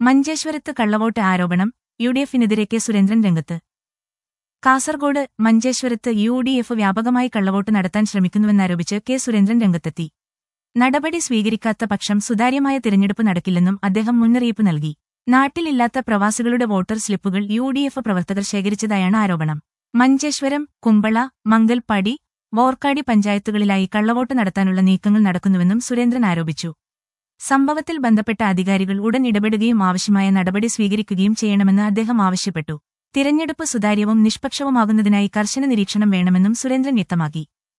മഞ്ചേശ്വരത്ത് കള്ളവോട്ട് ആരോപണം യുഡിഎഫിനെതിരെ കെ സുരേന്ദ്രൻ രംഗത്ത്. കാസർഗോഡ് മഞ്ചേശ്വരത്ത് യുഡിഎഫ് വ്യാപകമായി കള്ളവോട്ട് നടത്താൻ ശ്രമിക്കുന്നുവെന്നാരോപിച്ച് കെ സുരേന്ദ്രൻ രംഗത്തെത്തി. നടപടി സ്വീകരിക്കാത്ത പക്ഷം സുതാര്യമായ തിരഞ്ഞെടുപ്പ് നടക്കില്ലെന്നും അദ്ദേഹം മുന്നറിയിപ്പ് നൽകി. നാട്ടിലില്ലാത്ത പ്രവാസികളുടെ വോട്ടർ സ്ലിപ്പുകൾ യുഡിഎഫ് പ്രവർത്തകർ ശേഖരിച്ചതായാണ് ആരോപണം. മഞ്ചേശ്വരം, കുമ്പള, മംഗൽപാടി, വോർക്കാടി പഞ്ചായത്തുകളിലായി കള്ളവോട്ട് നടത്താനുള്ള നീക്കങ്ങൾ നടക്കുന്നുവെന്നും സുരേന്ദ്രൻ ആരോപിച്ചു. സംഭവത്തിൽ ബന്ധപ്പെട്ട അധികാരികൾ ഉടൻ ഇടപെടുകയും ആവശ്യമായ നടപടി സ്വീകരിക്കുകയും ചെയ്യണമെന്ന് അദ്ദേഹം ആവശ്യപ്പെട്ടു. തിരഞ്ഞെടുപ്പ് സുതാര്യവും നിഷ്പക്ഷവുമാകുന്നതിനായി കർശന നിരീക്ഷണം വേണമെന്നും സുരേന്ദ്രൻ വ്യക്തമാക്കി.